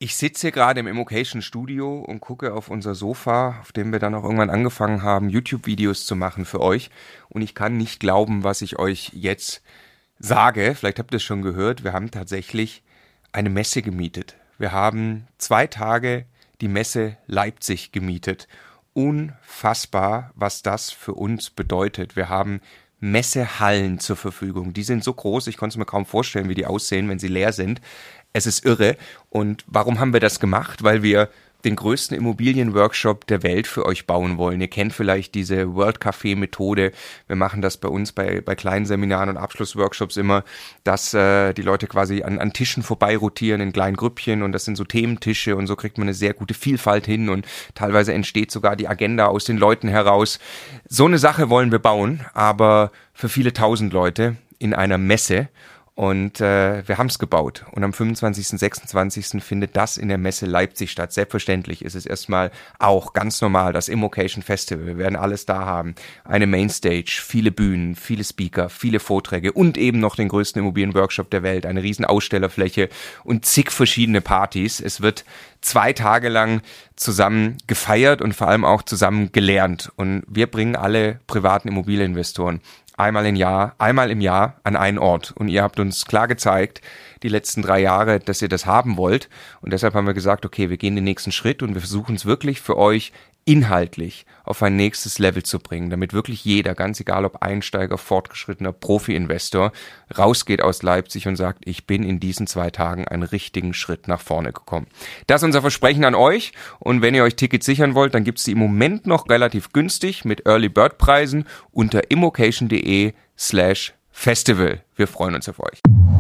Ich sitze hier gerade im Immocation Studio und gucke auf unser Sofa, auf dem wir dann auch irgendwann angefangen haben, YouTube-Videos zu machen für euch. Und ich kann nicht glauben, was ich euch jetzt sage. Vielleicht habt ihr es schon gehört. Wir haben tatsächlich eine Messe gemietet. Wir haben 2 Tage die Messe Leipzig gemietet. Unfassbar, was das für uns bedeutet. Wir haben Messehallen zur Verfügung. Die sind so groß, ich konnte es mir kaum vorstellen, wie die aussehen, wenn sie leer sind. Es ist irre. Und warum haben wir das gemacht? Weil wir den größten Immobilienworkshop der Welt für euch bauen wollen. Ihr kennt vielleicht diese World Café Methode. Wir machen das bei uns bei kleinen Seminaren und Abschlussworkshops immer, dass die Leute quasi an Tischen vorbei rotieren in kleinen Grüppchen und das sind so Thementische und so kriegt man eine sehr gute Vielfalt hin und teilweise entsteht sogar die Agenda aus den Leuten heraus. So eine Sache wollen wir bauen, aber für viele tausend Leute in einer Messe. Und wir haben es gebaut und am 25. 26. findet das in der Messe Leipzig statt. Selbstverständlich ist es erstmal auch ganz normal das Immocation Festival. Wir werden alles da haben. Eine Mainstage, viele Bühnen, viele Speaker, viele Vorträge und eben noch den größten Immobilienworkshop der Welt, eine riesen Ausstellerfläche und zig verschiedene Partys. Es wird 2 Tage lang zusammen gefeiert und vor allem auch zusammen gelernt. Und wir bringen alle privaten Immobilieninvestoren einmal im Jahr an einen Ort. Und ihr habt uns klar gezeigt, die letzten 3 Jahre, dass ihr das haben wollt. Und deshalb haben wir gesagt, okay, wir gehen den nächsten Schritt und wir versuchen es wirklich für euch inhaltlich auf ein nächstes Level zu bringen, damit wirklich jeder, ganz egal ob Einsteiger, fortgeschrittener, Profi-Investor, rausgeht aus Leipzig und sagt, ich bin in diesen 2 Tagen einen richtigen Schritt nach vorne gekommen. Das ist unser Versprechen an euch und wenn ihr euch Tickets sichern wollt, dann gibt es die im Moment noch relativ günstig mit Early Bird Preisen unter immocation.de/festival. Wir freuen uns auf euch.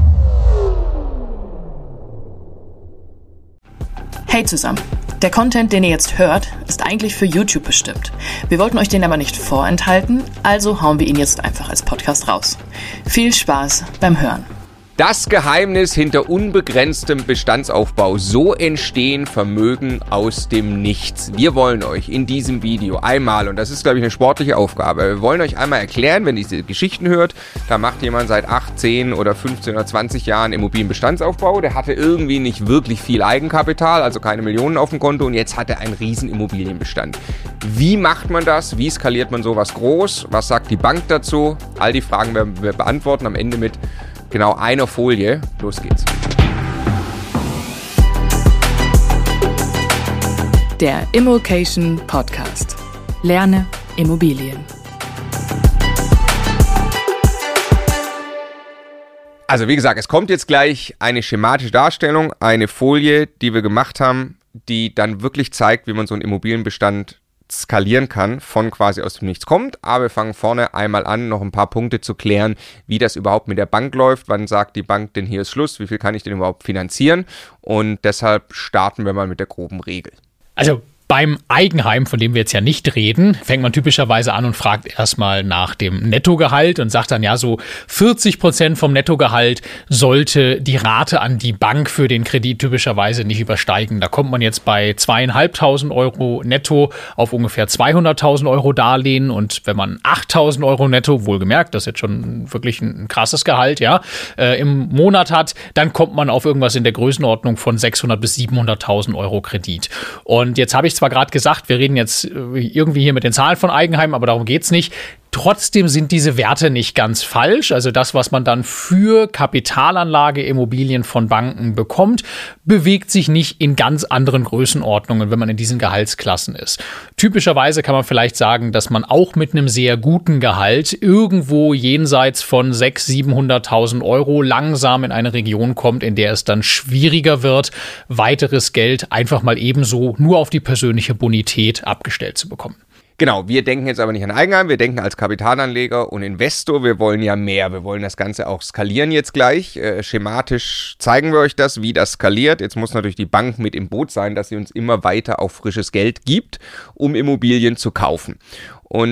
Hey zusammen! Der Content, den ihr jetzt hört, ist eigentlich für YouTube bestimmt. Wir wollten euch den aber nicht vorenthalten, also hauen wir ihn jetzt einfach als Podcast raus. Viel Spaß beim Hören. Das Geheimnis hinter unbegrenztem Bestandsaufbau. So entstehen Vermögen aus dem Nichts. Wir wollen euch in diesem Video einmal, und das ist, glaube ich, eine sportliche Aufgabe, wir wollen euch einmal erklären, wenn ihr diese Geschichten hört, da macht jemand seit 8, 10 oder 15 oder 20 Jahren Immobilienbestandsaufbau, der hatte irgendwie nicht wirklich viel Eigenkapital, also keine Millionen auf dem Konto und jetzt hat er einen riesen Immobilienbestand. Wie macht man das? Wie skaliert man sowas groß? Was sagt die Bank dazu? All die Fragen werden wir beantworten am Ende mit genau einer Folie. Los geht's. Der Immocation Podcast. Lerne Immobilien. Also wie gesagt, es kommt jetzt gleich eine schematische Darstellung, eine Folie, die wir gemacht haben, die dann wirklich zeigt, wie man so einen Immobilienbestand skalieren kann, von quasi aus dem Nichts kommt, aber wir fangen vorne einmal an, noch ein paar Punkte zu klären, wie das überhaupt mit der Bank läuft, wann sagt die Bank denn hier ist Schluss, wie viel kann ich denn überhaupt finanzieren und deshalb starten wir mal mit der groben Regel. Also beim Eigenheim, von dem wir jetzt ja nicht reden, fängt man typischerweise an und fragt erstmal nach dem Nettogehalt und sagt dann, ja, so 40% vom Nettogehalt sollte die Rate an die Bank für den Kredit typischerweise nicht übersteigen. Da kommt man jetzt bei 2.500 Euro netto auf ungefähr 200.000 Euro Darlehen und wenn man 8.000 Euro netto, wohlgemerkt, das ist jetzt schon wirklich ein krasses Gehalt, ja, im Monat hat, dann kommt man auf irgendwas in der Größenordnung von 600.000 bis 700.000 Euro Kredit. Und jetzt habe ich zwar gerade gesagt, wir reden jetzt irgendwie hier mit den Zahlen von Eigenheim, aber darum geht's nicht. Trotzdem sind diese Werte nicht ganz falsch. Also das, was man dann für Kapitalanlage Immobilien von Banken bekommt, bewegt sich nicht in ganz anderen Größenordnungen, wenn man in diesen Gehaltsklassen ist. Typischerweise kann man vielleicht sagen, dass man auch mit einem sehr guten Gehalt irgendwo jenseits von 600.000, 700.000 Euro langsam in eine Region kommt, in der es dann schwieriger wird, weiteres Geld einfach mal ebenso nur auf die persönliche Bonität abgestellt zu bekommen. Genau, wir denken jetzt aber nicht an Eigenheim, wir denken als Kapitalanleger und Investor, wir wollen ja mehr, wir wollen das Ganze auch skalieren jetzt gleich. Schematisch zeigen wir euch das, wie das skaliert. Jetzt muss natürlich die Bank mit im Boot sein, dass sie uns immer weiter auch frisches Geld gibt, um Immobilien zu kaufen. Und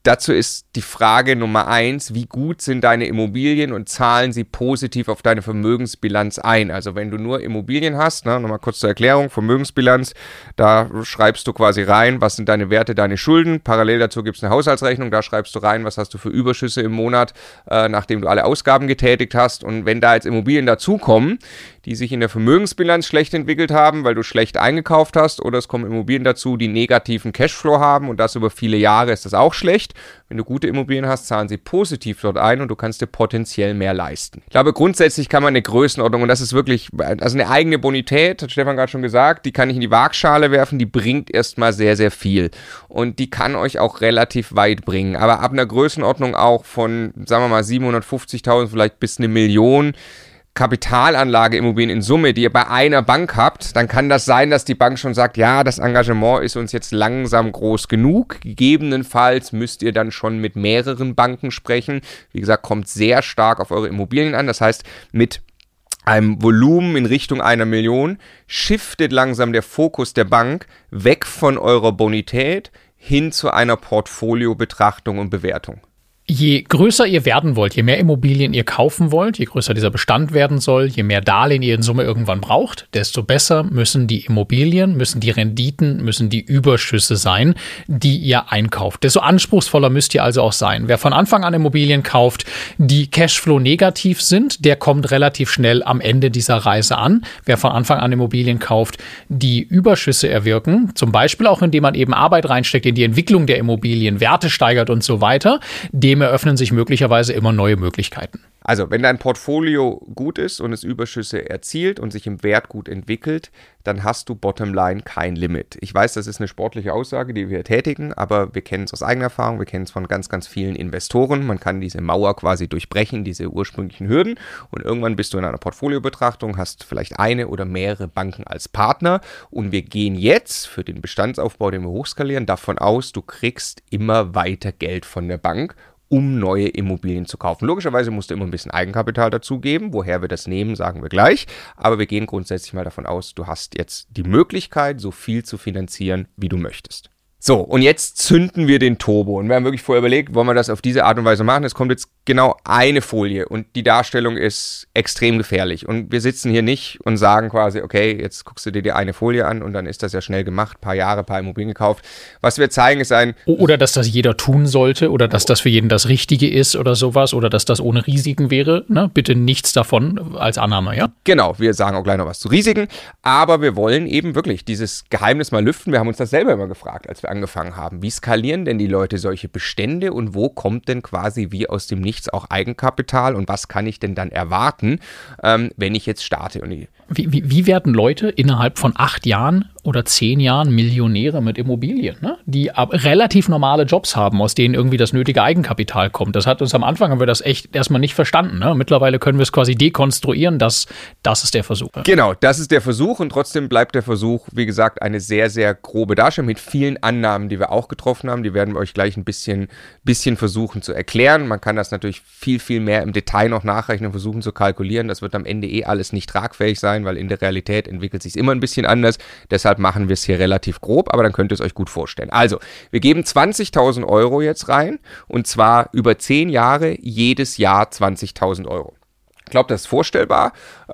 dazu ist die Frage Nummer 1, wie gut sind deine Immobilien und zahlen sie positiv auf deine Vermögensbilanz ein? Also wenn du nur Immobilien hast, nochmal kurz zur Erklärung, Vermögensbilanz, da schreibst du quasi rein, was sind deine Werte, deine Schulden. Parallel dazu gibt es eine Haushaltsrechnung, da schreibst du rein, was hast du für Überschüsse im Monat, nachdem du alle Ausgaben getätigt hast. Und wenn da jetzt Immobilien dazukommen, die sich in der Vermögensbilanz schlecht entwickelt haben, weil du schlecht eingekauft hast, oder es kommen Immobilien dazu, die negativen Cashflow haben und das über viele Jahre, ist das auch schlecht. Wenn du gute Immobilien hast, zahlen sie positiv dort ein und du kannst dir potenziell mehr leisten. Ich glaube, grundsätzlich kann man eine Größenordnung, und das ist wirklich, also eine eigene Bonität, hat Stefan gerade schon gesagt, die kann ich in die Waagschale werfen, die bringt erstmal sehr, sehr viel. Und die kann euch auch relativ weit bringen. Aber ab einer Größenordnung auch von, sagen wir mal, 750.000 vielleicht bis 1 Million, Kapitalanlage Immobilien in Summe, die ihr bei einer Bank habt, dann kann das sein, dass die Bank schon sagt, ja, das Engagement ist uns jetzt langsam groß genug. Gegebenenfalls müsst ihr dann schon mit mehreren Banken sprechen. Wie gesagt, kommt sehr stark auf eure Immobilien an. Das heißt, mit einem Volumen in Richtung 1 Million shiftet langsam der Fokus der Bank weg von eurer Bonität hin zu einer Portfoliobetrachtung und Bewertung. Je größer ihr werden wollt, je mehr Immobilien ihr kaufen wollt, je größer dieser Bestand werden soll, je mehr Darlehen ihr in Summe irgendwann braucht, desto besser müssen die Immobilien, müssen die Renditen, müssen die Überschüsse sein, die ihr einkauft. Desto anspruchsvoller müsst ihr also auch sein. Wer von Anfang an Immobilien kauft, die Cashflow negativ sind, der kommt relativ schnell am Ende dieser Reise an. Wer von Anfang an Immobilien kauft, die Überschüsse erwirken, zum Beispiel auch indem man eben Arbeit reinsteckt in die Entwicklung der Immobilien, Werte steigert und so weiter, dem eröffnen sich möglicherweise immer neue Möglichkeiten. Also, wenn dein Portfolio gut ist und es Überschüsse erzielt und sich im Wert gut entwickelt, dann hast du bottomline kein Limit. Ich weiß, das ist eine sportliche Aussage, die wir tätigen, aber wir kennen es aus eigener Erfahrung, wir kennen es von ganz, ganz vielen Investoren. Man kann diese Mauer quasi durchbrechen, diese ursprünglichen Hürden, und irgendwann bist du in einer Portfoliobetrachtung, hast vielleicht eine oder mehrere Banken als Partner, und wir gehen jetzt für den Bestandsaufbau, den wir hochskalieren, davon aus, du kriegst immer weiter Geld von der Bank, um neue Immobilien zu kaufen. Logischerweise musst du immer ein bisschen Eigenkapital dazugeben. Woher wir das nehmen, sagen wir gleich. Aber wir gehen grundsätzlich mal davon aus, du hast jetzt die Möglichkeit, so viel zu finanzieren, wie du möchtest. So, und jetzt zünden wir den Turbo. Und wir haben wirklich vorher überlegt, wollen wir das auf diese Art und Weise machen? Es kommt jetzt genau eine Folie und die Darstellung ist extrem gefährlich. Und wir sitzen hier nicht und sagen quasi, okay, jetzt guckst du dir die eine Folie an und dann ist das ja schnell gemacht, paar Jahre, paar Immobilien gekauft. Was wir zeigen, ist ein... Oder dass das jeder tun sollte oder dass das für jeden das Richtige ist oder sowas oder dass das ohne Risiken wäre. Ne? Bitte nichts davon als Annahme, ja? Genau, wir sagen auch gleich noch was zu Risiken, aber wir wollen eben wirklich dieses Geheimnis mal lüften. Wir haben uns das selber immer gefragt, als wir angefangen haben. Wie skalieren denn die Leute solche Bestände und wo kommt denn quasi wie aus dem Nichts auch Eigenkapital und was kann ich denn dann erwarten, wenn ich jetzt starte? Und wie werden Leute innerhalb von 8 Jahren oder 10 Jahren Millionäre mit Immobilien, ne? Die relativ normale Jobs haben, aus denen irgendwie das nötige Eigenkapital kommt? Das hat uns am Anfang, haben wir das echt erstmal nicht verstanden. Ne? Mittlerweile können wir es quasi dekonstruieren, das ist der Versuch. Genau, das ist der Versuch und trotzdem bleibt der Versuch, wie gesagt, eine sehr, sehr grobe Darstellung mit vielen Annahmen, die wir auch getroffen haben. Die werden wir euch gleich ein bisschen versuchen zu erklären. Man kann das natürlich viel, viel mehr im Detail noch nachrechnen und versuchen zu kalkulieren. Das wird am Ende alles nicht tragfähig sein, weil in der Realität entwickelt sich immer ein bisschen anders. Deshalb machen wir es hier relativ grob, aber dann könnt ihr es euch gut vorstellen. Also, wir geben 20.000 Euro jetzt rein und zwar über 10 Jahre, jedes Jahr 20.000 Euro. Ich glaube, das ist vorstellbar,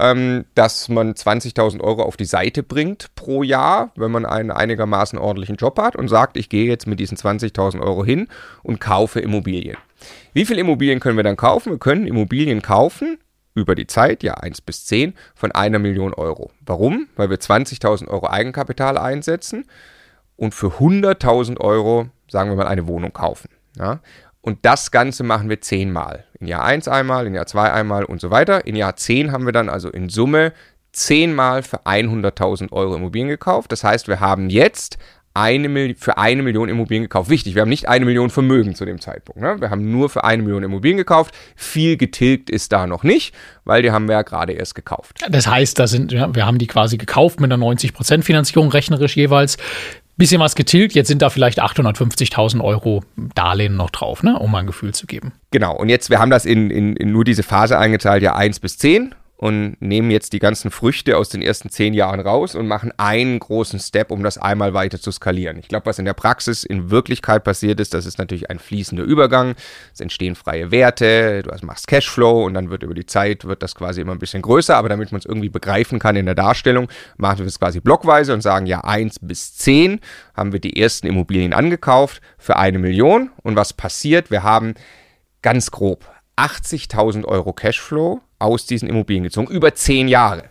dass man 20.000 Euro auf die Seite bringt pro Jahr, wenn man einen einigermaßen ordentlichen Job hat und sagt, ich gehe jetzt mit diesen 20.000 Euro hin und kaufe Immobilien. Wie viele Immobilien können wir dann kaufen? Wir können Immobilien kaufen, über die Zeit, ja 1 bis 10, von 1 Million Euro. Warum? Weil wir 20.000 Euro Eigenkapital einsetzen und für 100.000 Euro, sagen wir mal, eine Wohnung kaufen. Ja? Und das Ganze machen wir 10 Mal. In Jahr 1 einmal, in Jahr 2 einmal und so weiter. In Jahr 10 haben wir dann also in Summe 10 Mal für 100.000 Euro Immobilien gekauft. Das heißt, wir haben jetzt für 1 Million Immobilien gekauft. Wichtig, wir haben nicht 1 Million Vermögen zu dem Zeitpunkt. Ne? Wir haben nur für 1 Million Immobilien gekauft. Viel getilgt ist da noch nicht, weil die haben wir ja gerade erst gekauft. Das heißt, wir haben die quasi gekauft mit einer 90% Finanzierung rechnerisch jeweils. Bisschen was getilgt, jetzt sind da vielleicht 850.000 Euro Darlehen noch drauf, ne? Um mal ein Gefühl zu geben. Genau, und jetzt, wir haben das in nur diese Phase eingezahlt, ja 1 bis 10. und nehmen jetzt die ganzen Früchte aus den ersten 10 Jahren raus und machen einen großen Step, um das einmal weiter zu skalieren. Ich glaube, was in der Praxis in Wirklichkeit passiert ist, das ist natürlich ein fließender Übergang. Es entstehen freie Werte, du machst Cashflow und dann wird über die Zeit das quasi immer ein bisschen größer, aber damit man es irgendwie begreifen kann in der Darstellung, machen wir es quasi blockweise und sagen, ja, 1 bis 10 haben wir die ersten Immobilien angekauft für 1 Million. Und was passiert? Wir haben ganz grob 80.000 Euro Cashflow aus diesen Immobilien gezogen, über 10 Jahre.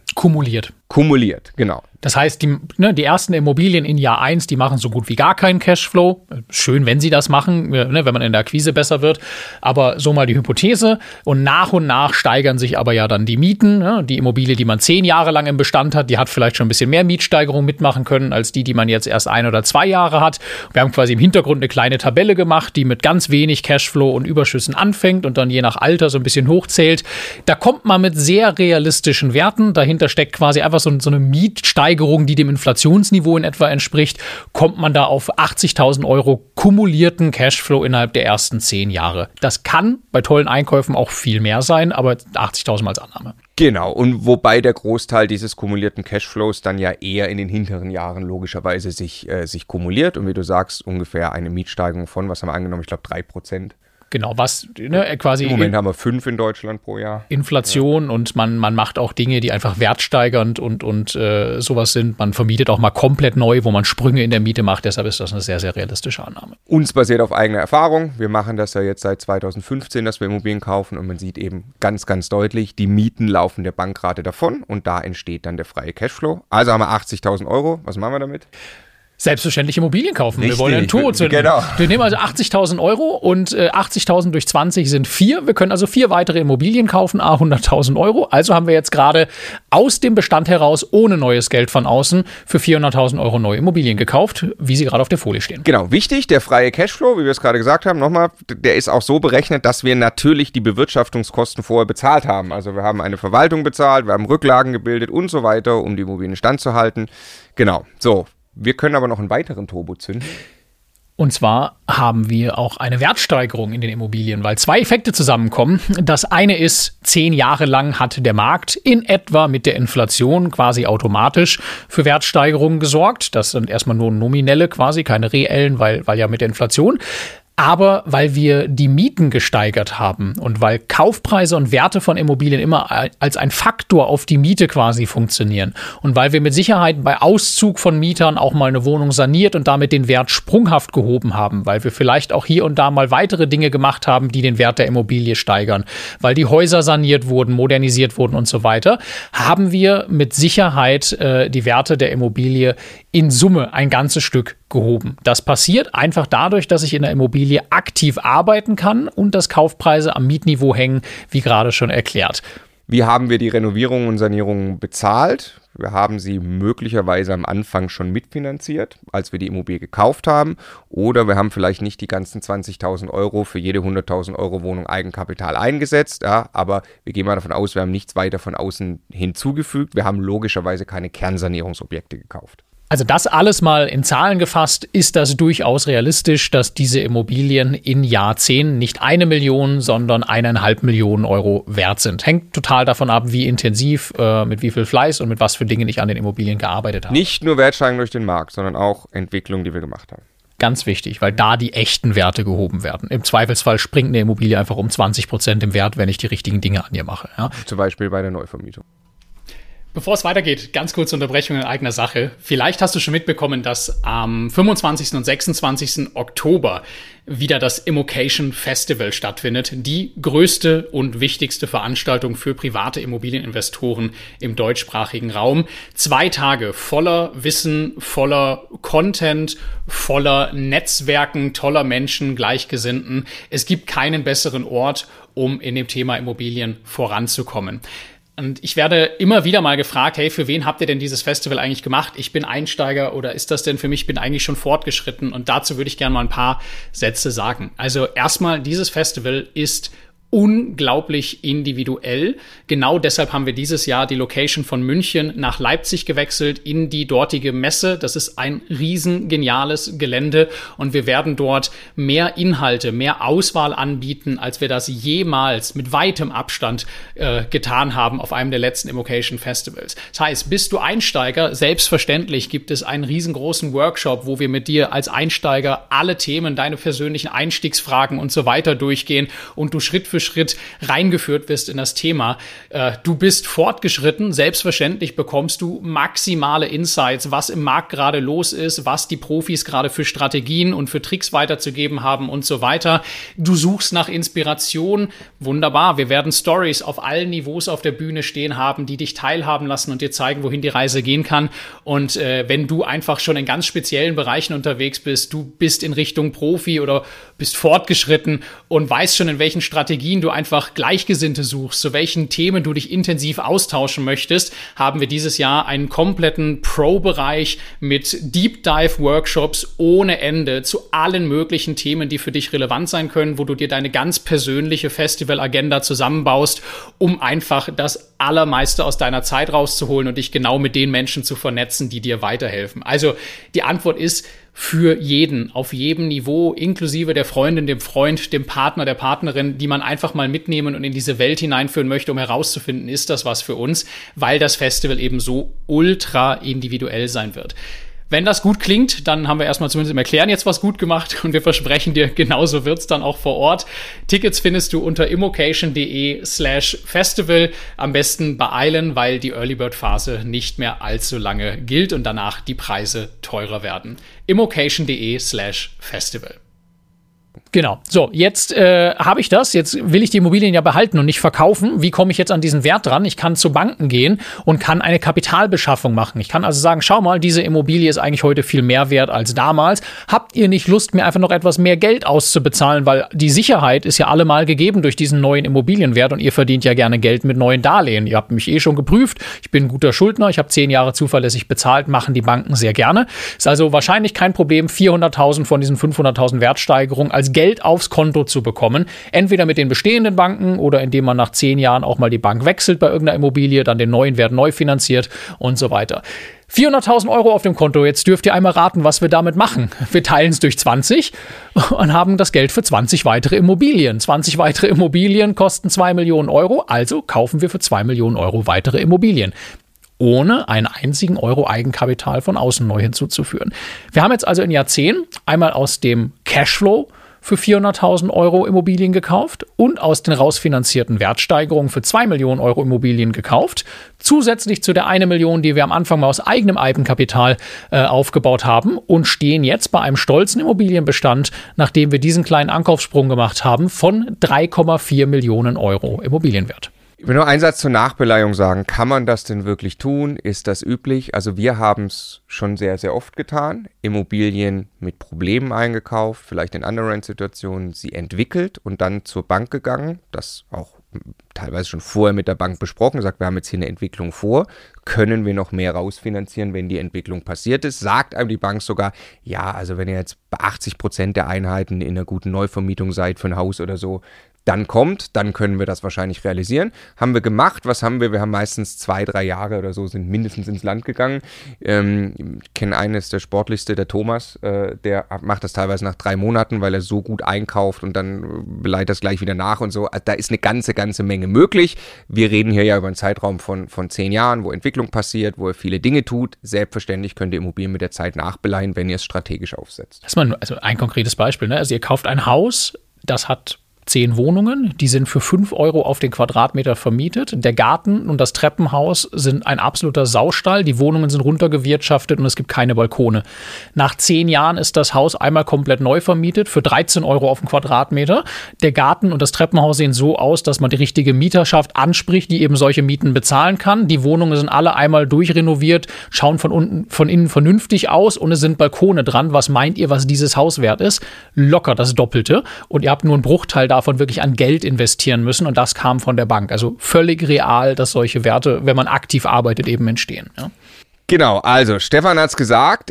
Kumuliert, genau. Das heißt, die ersten Immobilien in Jahr 1, die machen so gut wie gar keinen Cashflow. Schön, wenn sie das machen, wenn man in der Akquise besser wird. Aber so mal die Hypothese. Und nach steigern sich aber ja dann die Mieten. Die Immobilie, die man 10 Jahre lang im Bestand hat, die hat vielleicht schon ein bisschen mehr Mietsteigerung mitmachen können, als die man jetzt erst 1 oder 2 Jahre hat. Wir haben quasi im Hintergrund eine kleine Tabelle gemacht, die mit ganz wenig Cashflow und Überschüssen anfängt und dann je nach Alter so ein bisschen hochzählt. Da kommt man mit sehr realistischen Werten. Dahinter steckt quasi einfach so eine Mietsteigerung, die dem Inflationsniveau in etwa entspricht, kommt man da auf 80.000 Euro kumulierten Cashflow innerhalb der ersten 10 Jahre. Das kann bei tollen Einkäufen auch viel mehr sein, aber 80.000 mal als Annahme. Genau, und wobei der Großteil dieses kumulierten Cashflows dann ja eher in den hinteren Jahren logischerweise sich kumuliert und wie du sagst, ungefähr eine Mietsteigerung von, was haben wir angenommen, ich glaube 3%. Genau, was quasi. Im Moment haben wir 5 in Deutschland pro Jahr. Inflation und man macht auch Dinge, die einfach wertsteigernd und sowas sind. Man vermietet auch mal komplett neu, wo man Sprünge in der Miete macht. Deshalb ist das eine sehr, sehr realistische Annahme. Uns basiert auf eigener Erfahrung. Wir machen das ja jetzt seit 2015, dass wir Immobilien kaufen und man sieht eben ganz, ganz deutlich, die Mieten laufen der Bankrate davon und da entsteht dann der freie Cashflow. Also haben wir 80.000 Euro. Was machen wir damit? Selbstverständlich Immobilien kaufen. Richtig. Wir wollen einen Tod zünden. Genau. Wir nehmen also 80.000 Euro und 80.000 durch 20 sind 4. Wir können also 4 weitere Immobilien kaufen, 100.000 Euro. Also haben wir jetzt gerade aus dem Bestand heraus, ohne neues Geld von außen, für 400.000 Euro neue Immobilien gekauft, wie sie gerade auf der Folie stehen. Genau, wichtig, der freie Cashflow, wie wir es gerade gesagt haben, nochmal, der ist auch so berechnet, dass wir natürlich die Bewirtschaftungskosten vorher bezahlt haben. Also wir haben eine Verwaltung bezahlt, wir haben Rücklagen gebildet und so weiter, um die Immobilien standzuhalten. Genau, so. Wir können aber noch einen weiteren Turbo zünden. Und zwar haben wir auch eine Wertsteigerung in den Immobilien, weil 2 Effekte zusammenkommen. Das eine ist, 10 Jahre lang hat der Markt in etwa mit der Inflation quasi automatisch für Wertsteigerungen gesorgt. Das sind erstmal nur nominelle quasi, keine reellen, weil ja mit der Inflation. Aber weil wir die Mieten gesteigert haben und weil Kaufpreise und Werte von Immobilien immer als ein Faktor auf die Miete quasi funktionieren und weil wir mit Sicherheit bei Auszug von Mietern auch mal eine Wohnung saniert und damit den Wert sprunghaft gehoben haben, weil wir vielleicht auch hier und da mal weitere Dinge gemacht haben, die den Wert der Immobilie steigern, weil die Häuser saniert wurden, modernisiert wurden und so weiter, haben wir mit Sicherheit die Werte der Immobilie in Summe ein ganzes Stück gehoben. Das passiert einfach dadurch, dass ich in der Immobilie aktiv arbeiten kann und dass Kaufpreise am Mietniveau hängen, wie gerade schon erklärt. Wie haben wir die Renovierungen und Sanierungen bezahlt? Wir haben sie möglicherweise am Anfang schon mitfinanziert, als wir die Immobilie gekauft haben. Oder wir haben vielleicht nicht die ganzen 20.000 Euro für jede 100.000 Euro Wohnung Eigenkapital eingesetzt. Ja, aber wir gehen mal davon aus, wir haben nichts weiter von außen hinzugefügt. Wir haben logischerweise keine Kernsanierungsobjekte gekauft. Also das alles mal in Zahlen gefasst, ist das durchaus realistisch, dass diese Immobilien in Jahr 10 nicht 1 Million, sondern 1,5 Millionen Euro wert sind. Hängt total davon ab, wie intensiv, mit wie viel Fleiß und mit was für Dingen ich an den Immobilien gearbeitet habe. Nicht nur Wertsteigerung durch den Markt, sondern auch Entwicklung, die wir gemacht haben. Ganz wichtig, weil da die echten Werte gehoben werden. Im Zweifelsfall springt eine Immobilie einfach um 20% im Wert, wenn ich die richtigen Dinge an ihr mache. Ja. Zum Beispiel bei der Neuvermietung. Bevor es weitergeht, ganz kurze Unterbrechung in eigener Sache. Vielleicht hast du schon mitbekommen, dass am 25. und 26. Oktober wieder das Immocation Festival stattfindet. Die größte und wichtigste Veranstaltung für private Immobilieninvestoren im deutschsprachigen Raum. 2 Tage voller Wissen, voller Content, voller Netzwerken, toller Menschen, Gleichgesinnten. Es gibt keinen besseren Ort, um in dem Thema Immobilien voranzukommen. Und ich werde immer wieder mal gefragt, hey, für wen habt ihr denn dieses Festival eigentlich gemacht? Ich bin Einsteiger oder ist das denn für mich, ich bin eigentlich schon fortgeschritten? Und dazu würde ich gerne mal ein paar Sätze sagen. Also erstmal, dieses Festival ist unglaublich individuell. Genau deshalb haben wir dieses Jahr die Location von München nach Leipzig gewechselt in die dortige Messe. Das ist ein riesen geniales Gelände und wir werden dort mehr Inhalte, mehr Auswahl anbieten, als wir das jemals mit weitem Abstand getan haben auf einem der letzten Immocation Festivals. Das heißt, bist du Einsteiger, selbstverständlich gibt es einen riesengroßen Workshop, wo wir mit dir als Einsteiger alle Themen, deine persönlichen Einstiegsfragen und so weiter durchgehen und du Schritt für Schritt reingeführt wirst in das Thema. Du bist fortgeschritten, selbstverständlich bekommst du maximale Insights, was im Markt gerade los ist, was die Profis gerade für Strategien und für Tricks weiterzugeben haben und so weiter. Du suchst nach Inspiration, wunderbar. Wir werden Stories auf allen Niveaus auf der Bühne stehen haben, die dich teilhaben lassen und dir zeigen, wohin die Reise gehen kann. Und wenn du einfach schon in ganz speziellen Bereichen unterwegs bist, du bist in Richtung Profi oder bist fortgeschritten und weißt schon, in welchen Strategien du einfach Gleichgesinnte suchst, zu welchen Themen du dich intensiv austauschen möchtest, haben wir dieses Jahr einen kompletten Pro-Bereich mit Deep Dive Workshops ohne Ende zu allen möglichen Themen, die für dich relevant sein können, wo du dir deine ganz persönliche Festival-Agenda zusammenbaust, um einfach das Allermeiste aus deiner Zeit rauszuholen und dich genau mit den Menschen zu vernetzen, die dir weiterhelfen. Also die Antwort ist für jeden, auf jedem Niveau, inklusive der Freundin, dem Freund, dem Partner, der Partnerin, die man einfach mal mitnehmen und in diese Welt hineinführen möchte, um herauszufinden, ist das was für uns, weil das Festival eben so ultra individuell sein wird. Wenn das gut klingt, dann haben wir erstmal zumindest im Erklären jetzt was gut gemacht und wir versprechen dir, genauso wird's dann auch vor Ort. Tickets findest du unter immocation.de/festival. Am besten beeilen, weil die Early Bird Phase nicht mehr allzu lange gilt und danach die Preise teurer werden. immocation.de/festival. Genau. So, jetzt habe ich das. Jetzt will ich die Immobilien ja behalten und nicht verkaufen. Wie komme ich jetzt an diesen Wert dran? Ich kann zu Banken gehen und kann eine Kapitalbeschaffung machen. Ich kann also sagen, schau mal, diese Immobilie ist eigentlich heute viel mehr wert als damals. Habt ihr nicht Lust, mir einfach noch etwas mehr Geld auszubezahlen? Weil die Sicherheit ist ja allemal gegeben durch diesen neuen Immobilienwert und ihr verdient ja gerne Geld mit neuen Darlehen. Ihr habt mich schon geprüft. Ich bin ein guter Schuldner. Ich habe 10 Jahre zuverlässig bezahlt. Machen die Banken sehr gerne. Ist also wahrscheinlich kein Problem, 400.000 von diesen 500.000 Wertsteigerungen als Geld aufs Konto zu bekommen. Entweder mit den bestehenden Banken oder indem man nach 10 Jahren auch mal die Bank wechselt bei irgendeiner Immobilie, dann den neuen Wert neu finanziert und so weiter. 400.000 Euro auf dem Konto. Jetzt dürft ihr einmal raten, was wir damit machen. Wir teilen es durch 20 und haben das Geld für 20 weitere Immobilien. 20 weitere Immobilien kosten 2 Millionen Euro, also kaufen wir für 2 Millionen Euro weitere Immobilien, ohne einen einzigen Euro Eigenkapital von außen neu hinzuzuführen. Wir haben jetzt also in Jahr 10 einmal aus dem Cashflow für 400.000 Euro Immobilien gekauft und aus den rausfinanzierten Wertsteigerungen für 2 Millionen Euro Immobilien gekauft. Zusätzlich zu der 1 Million, die wir am Anfang mal aus eigenem Eigenkapital aufgebaut haben und stehen jetzt bei einem stolzen Immobilienbestand, nachdem wir diesen kleinen Ankaufssprung gemacht haben, von 3,4 Millionen Euro Immobilienwert. Ich will nur einen Satz zur Nachbeleihung sagen. Kann man das denn wirklich tun? Ist das üblich? Also wir haben es schon sehr, sehr oft getan. Immobilien mit Problemen eingekauft, vielleicht in Underrent-Situationen, sie entwickelt und dann zur Bank gegangen. Das auch teilweise schon vorher mit der Bank besprochen, gesagt, wir haben jetzt hier eine Entwicklung vor, können wir noch mehr rausfinanzieren, wenn die Entwicklung passiert ist, sagt einem die Bank sogar, ja, also wenn ihr jetzt bei 80% der Einheiten in einer guten Neuvermietung seid für ein Haus oder so, dann können wir das wahrscheinlich realisieren. Haben wir gemacht. Was haben wir? Wir haben meistens 2-3 Jahre oder so, sind mindestens ins Land gegangen. Ich kenne eines, der sportlichste, der Thomas, der macht das teilweise nach 3 Monaten, weil er so gut einkauft und dann leitet das gleich wieder nach und so. Also da ist eine ganze Menge möglich. Wir reden hier ja über einen Zeitraum von 10 Jahren, wo Entwicklung passiert, wo er viele Dinge tut. Selbstverständlich könnt ihr Immobilien mit der Zeit nachbeleihen, wenn ihr es strategisch aufsetzt. Das ist mal also ein konkretes Beispiel, ne? Also ihr kauft ein Haus, das hat 10 Wohnungen, die sind für 5 Euro auf den Quadratmeter vermietet. Der Garten und das Treppenhaus sind ein absoluter Saustall. Die Wohnungen sind runtergewirtschaftet und es gibt keine Balkone. Nach 10 Jahren ist das Haus einmal komplett neu vermietet für 13 Euro auf den Quadratmeter. Der Garten und das Treppenhaus sehen so aus, dass man die richtige Mieterschaft anspricht, die eben solche Mieten bezahlen kann. Die Wohnungen sind alle einmal durchrenoviert, schauen von innen vernünftig aus und es sind Balkone dran. Was meint ihr, was dieses Haus wert ist? Locker das Doppelte. Und ihr habt nur einen Bruchteil davon wirklich an Geld investieren müssen und das kam von der Bank. Also völlig real, dass solche Werte, wenn man aktiv arbeitet, eben entstehen. Ja. Genau, also Stefan hat's gesagt,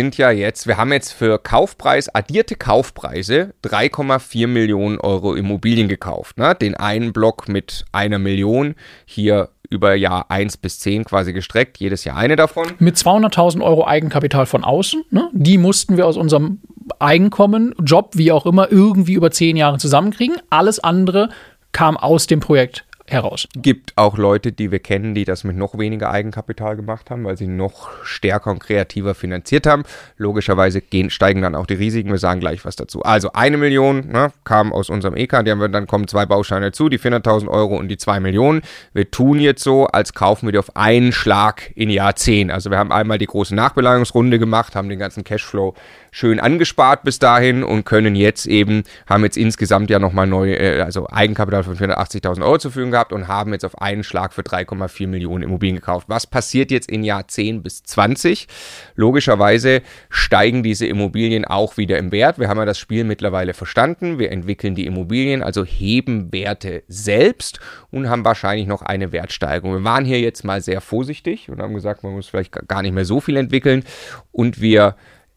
wir haben jetzt für addierte Kaufpreise 3,4 Millionen Euro Immobilien gekauft. Ne? Den einen Block mit 1 Million, hier über Jahr 1 bis 10 quasi gestreckt, jedes Jahr eine davon. Mit 200.000 Euro Eigenkapital von außen, ne? Die mussten wir aus unserem Einkommen, Job, wie auch immer, irgendwie über 10 Jahre zusammenkriegen. Alles andere kam aus dem Projekt heraus. Gibt auch Leute, die wir kennen, die das mit noch weniger Eigenkapital gemacht haben, weil sie noch stärker und kreativer finanziert haben. Logischerweise steigen dann auch die Risiken. Wir sagen gleich was dazu. Also 1 Million kam aus unserem EK. Dann kommen 2 Bausteine dazu, die 400.000 Euro und die 2 Millionen. Wir tun jetzt so, als kaufen wir die auf einen Schlag in Jahr 10. Also wir haben einmal die große Nachbeleihungsrunde gemacht, haben den ganzen Cashflow schön angespart bis dahin und haben jetzt insgesamt ja nochmal also Eigenkapital von 480.000 Euro zur Verfügung gehabt und haben jetzt auf einen Schlag für 3,4 Millionen Immobilien gekauft. Was passiert jetzt in Jahr 10 bis 20? Logischerweise steigen diese Immobilien auch wieder im Wert. Wir haben ja das Spiel mittlerweile verstanden. Wir entwickeln die Immobilien, also heben Werte selbst und haben wahrscheinlich noch eine Wertsteigerung. Wir waren hier jetzt mal sehr vorsichtig und haben gesagt, man muss vielleicht gar nicht mehr so viel entwickeln und wir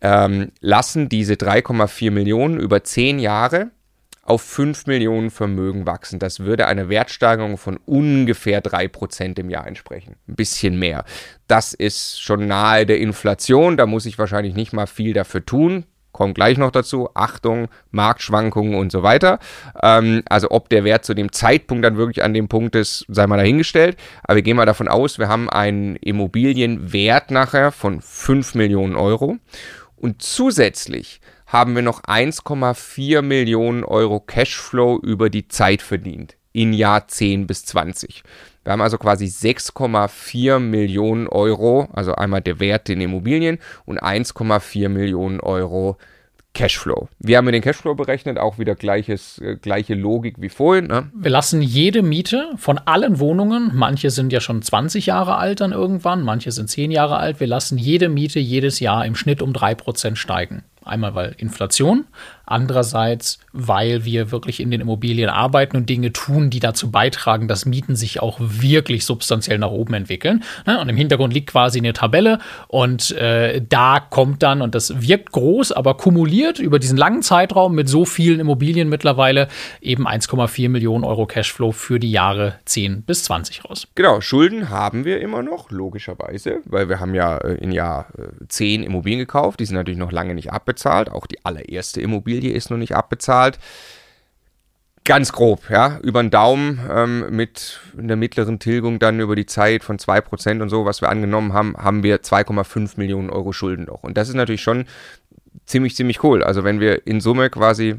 lassen diese 3,4 Millionen über 10 Jahre auf 5 Millionen Vermögen wachsen. Das würde einer Wertsteigerung von ungefähr 3% im Jahr entsprechen. Ein bisschen mehr. Das ist schon nahe der Inflation. Da muss ich wahrscheinlich nicht mal viel dafür tun. Kommt gleich noch dazu. Achtung, Marktschwankungen und so weiter. Also ob der Wert zu dem Zeitpunkt dann wirklich an dem Punkt ist, sei mal dahingestellt. Aber wir gehen mal davon aus, wir haben einen Immobilienwert nachher von 5 Millionen Euro. Und zusätzlich haben wir noch 1,4 Millionen Euro Cashflow über die Zeit verdient, in Jahr 10 bis 20. Wir haben also quasi 6,4 Millionen Euro, also einmal der Wert in Immobilien und 1,4 Millionen Euro Cashflow. Wir haben den Cashflow berechnet, auch wieder gleiche Logik wie vorhin. Ne? Wir lassen jede Miete von allen Wohnungen, manche sind ja schon 20 Jahre alt dann irgendwann, manche sind 10 Jahre alt, wir lassen jede Miete jedes Jahr im Schnitt um 3% steigen. Einmal weil Inflation, andererseits weil wir wirklich in den Immobilien arbeiten und Dinge tun, die dazu beitragen, dass Mieten sich auch wirklich substanziell nach oben entwickeln. Und im Hintergrund liegt quasi eine Tabelle und da kommt dann, und das wirkt groß, aber kumuliert über diesen langen Zeitraum mit so vielen Immobilien mittlerweile eben 1,4 Millionen Euro Cashflow für die Jahre 10 bis 20 raus. Genau, Schulden haben wir immer noch, logischerweise, weil wir haben ja in Jahr 10 Immobilien gekauft, die sind natürlich noch lange nicht abbezahlt. Auch die allererste Immobilie ist noch nicht abbezahlt. Ganz grob, ja, über den Daumen mit der mittleren Tilgung dann über die Zeit von 2% und so, was wir angenommen haben, haben wir 2,5 Millionen Euro Schulden noch. Und das ist natürlich schon ziemlich cool. Also wenn wir in Summe quasi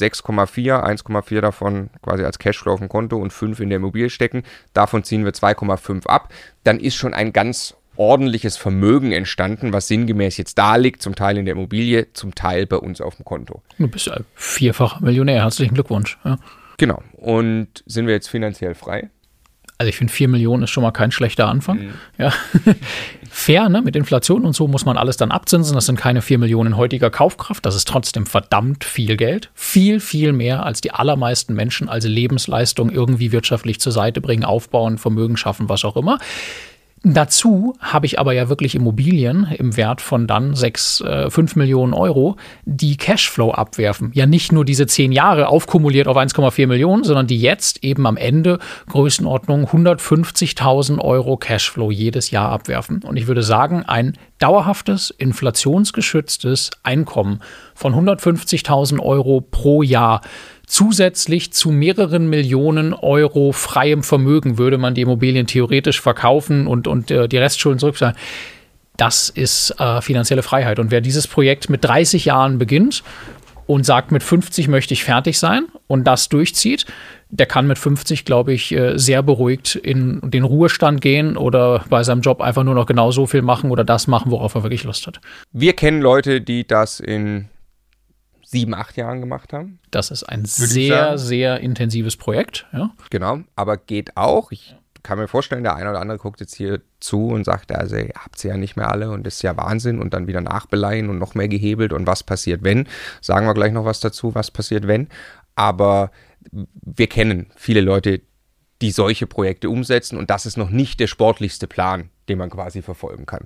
1,4 davon quasi als Cashflow auf dem Konto und 5 in der Immobilie stecken, davon ziehen wir 2,5 ab, dann ist schon ein ganz ordentliches Vermögen entstanden, was sinngemäß jetzt da liegt, zum Teil in der Immobilie, zum Teil bei uns auf dem Konto. Du bist ja 4-facher Millionär, herzlichen Glückwunsch. Ja. Genau. Und sind wir jetzt finanziell frei? Also ich finde 4 Millionen ist schon mal kein schlechter Anfang. Ja. Fair, ne? Mit Inflation und so muss man alles dann abzinsen. Das sind keine 4 Millionen heutiger Kaufkraft. Das ist trotzdem verdammt viel Geld. Viel, viel mehr, als die allermeisten Menschen als Lebensleistung irgendwie wirtschaftlich zur Seite bringen, aufbauen, Vermögen schaffen, was auch immer. Dazu habe ich aber ja wirklich Immobilien im Wert von dann 5 Millionen Euro, die Cashflow abwerfen. Ja, nicht nur diese 10 Jahre aufkumuliert auf 1,4 Millionen, sondern die jetzt eben am Ende Größenordnung 150.000 Euro Cashflow jedes Jahr abwerfen. Und ich würde sagen, ein dauerhaftes, inflationsgeschütztes Einkommen von 150.000 Euro pro Jahr zusätzlich zu mehreren Millionen Euro freiem Vermögen würde man die Immobilien theoretisch verkaufen und die Restschulden zurückzahlen. Das ist finanzielle Freiheit. Und wer dieses Projekt mit 30 Jahren beginnt und sagt, mit 50 möchte ich fertig sein und das durchzieht, der kann mit 50, glaube ich, sehr beruhigt in den Ruhestand gehen oder bei seinem Job einfach nur noch genau so viel machen oder das machen, worauf er wirklich Lust hat. Wir kennen Leute, die das in 7-8 Jahren gemacht haben. Das ist ein sehr, sehr intensives Projekt. Ja. Genau, aber geht auch. Ich kann mir vorstellen, der eine oder andere guckt jetzt hier zu und sagt, also ihr habt sie ja nicht mehr alle und das ist ja Wahnsinn und dann wieder nachbeleihen und noch mehr gehebelt und was passiert, wenn. Sagen wir gleich noch was dazu, was passiert, wenn. Aber wir kennen viele Leute, die solche Projekte umsetzen und das ist noch nicht der sportlichste Plan, den man quasi verfolgen kann.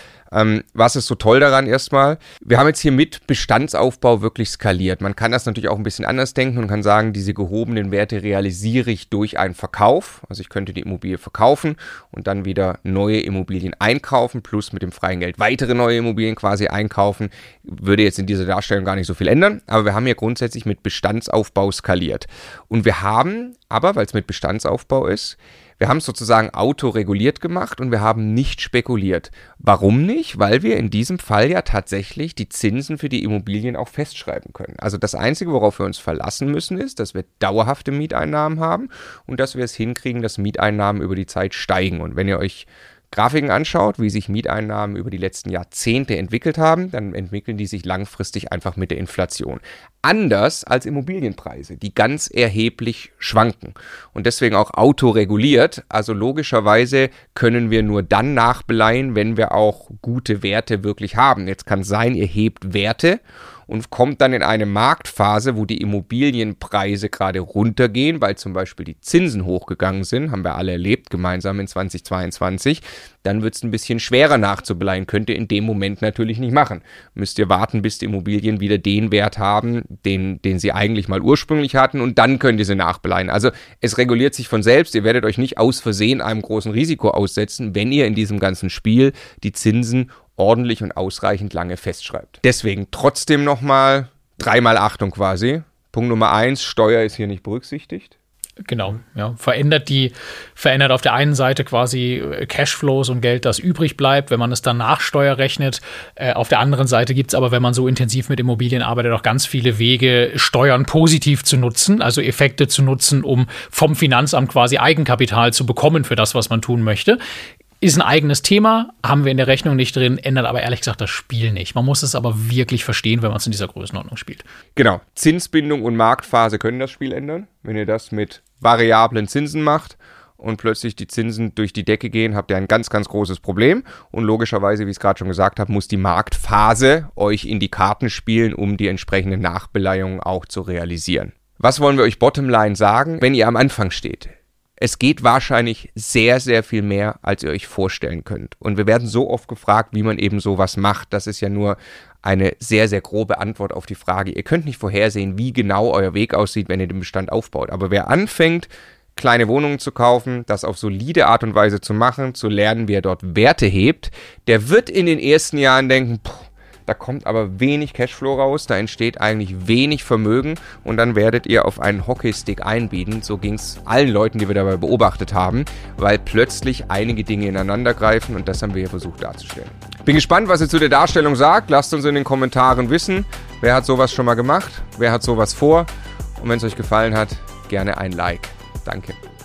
Was ist so toll daran erstmal? Wir haben jetzt hier mit Bestandsaufbau wirklich skaliert. Man kann das natürlich auch ein bisschen anders denken und kann sagen, diese gehobenen Werte realisiere ich durch einen Verkauf. Also ich könnte die Immobilie verkaufen und dann wieder neue Immobilien einkaufen, plus mit dem freien Geld weitere neue Immobilien quasi einkaufen. Würde jetzt in dieser Darstellung gar nicht so viel ändern, aber wir haben hier grundsätzlich mit Bestandsaufbau skaliert. Und wir haben aber, weil es mit Bestandsaufbau ist, wir haben es sozusagen autoreguliert gemacht und wir haben nicht spekuliert. Warum nicht? Weil wir in diesem Fall ja tatsächlich die Zinsen für die Immobilien auch festschreiben können. Also das Einzige, worauf wir uns verlassen müssen, ist, dass wir dauerhafte Mieteinnahmen haben und dass wir es hinkriegen, dass Mieteinnahmen über die Zeit steigen. Und wenn ihr euch Grafiken anschaut, wie sich Mieteinnahmen über die letzten Jahrzehnte entwickelt haben, dann entwickeln die sich langfristig einfach mit der Inflation. Anders als Immobilienpreise, die ganz erheblich schwanken und deswegen auch autoreguliert. Also logischerweise können wir nur dann nachbeleihen, wenn wir auch gute Werte wirklich haben. Jetzt kann es sein, ihr hebt Werte und kommt dann in eine Marktphase, wo die Immobilienpreise gerade runtergehen, weil zum Beispiel die Zinsen hochgegangen sind, haben wir alle erlebt, gemeinsam in 2022, dann wird es ein bisschen schwerer nachzubeleihen, könnt ihr in dem Moment natürlich nicht machen. Müsst ihr warten, bis die Immobilien wieder den Wert haben, den sie eigentlich mal ursprünglich hatten und dann könnt ihr sie nachbeleihen. Also es reguliert sich von selbst, ihr werdet euch nicht aus Versehen einem großen Risiko aussetzen, wenn ihr in diesem ganzen Spiel die Zinsen ordentlich und ausreichend lange festschreibt. Deswegen trotzdem nochmal dreimal Achtung quasi. Punkt Nummer 1, Steuer ist hier nicht berücksichtigt. Genau, ja. Verändert auf der einen Seite quasi Cashflows und Geld, das übrig bleibt, wenn man es dann nach Steuer rechnet. Auf der anderen Seite gibt es aber, wenn man so intensiv mit Immobilien arbeitet, auch ganz viele Wege, Steuern positiv zu nutzen, also Effekte zu nutzen, um vom Finanzamt quasi Eigenkapital zu bekommen für das, was man tun möchte. Ist ein eigenes Thema, haben wir in der Rechnung nicht drin, ändert aber ehrlich gesagt das Spiel nicht. Man muss es aber wirklich verstehen, wenn man es in dieser Größenordnung spielt. Genau, Zinsbindung und Marktphase können das Spiel ändern. Wenn ihr das mit variablen Zinsen macht und plötzlich die Zinsen durch die Decke gehen, habt ihr ein ganz, ganz großes Problem. Und logischerweise, wie ich es gerade schon gesagt habe, muss die Marktphase euch in die Karten spielen, um die entsprechende Nachbeleihung auch zu realisieren. Was wollen wir euch bottomline sagen, wenn ihr am Anfang steht? Es geht wahrscheinlich sehr, sehr viel mehr, als ihr euch vorstellen könnt. Und wir werden so oft gefragt, wie man eben sowas macht. Das ist ja nur eine sehr, sehr grobe Antwort auf die Frage. Ihr könnt nicht vorhersehen, wie genau euer Weg aussieht, wenn ihr den Bestand aufbaut. Aber wer anfängt, kleine Wohnungen zu kaufen, das auf solide Art und Weise zu machen, zu lernen, wie er dort Werte hebt, der wird in den ersten Jahren denken, da kommt aber wenig Cashflow raus, da entsteht eigentlich wenig Vermögen und dann werdet ihr auf einen Hockeystick einbieten. So ging es allen Leuten, die wir dabei beobachtet haben, weil plötzlich einige Dinge ineinander greifen und das haben wir hier versucht darzustellen. Bin gespannt, was ihr zu der Darstellung sagt. Lasst uns in den Kommentaren wissen, wer hat sowas schon mal gemacht, wer hat sowas vor und wenn es euch gefallen hat, gerne ein Like. Danke.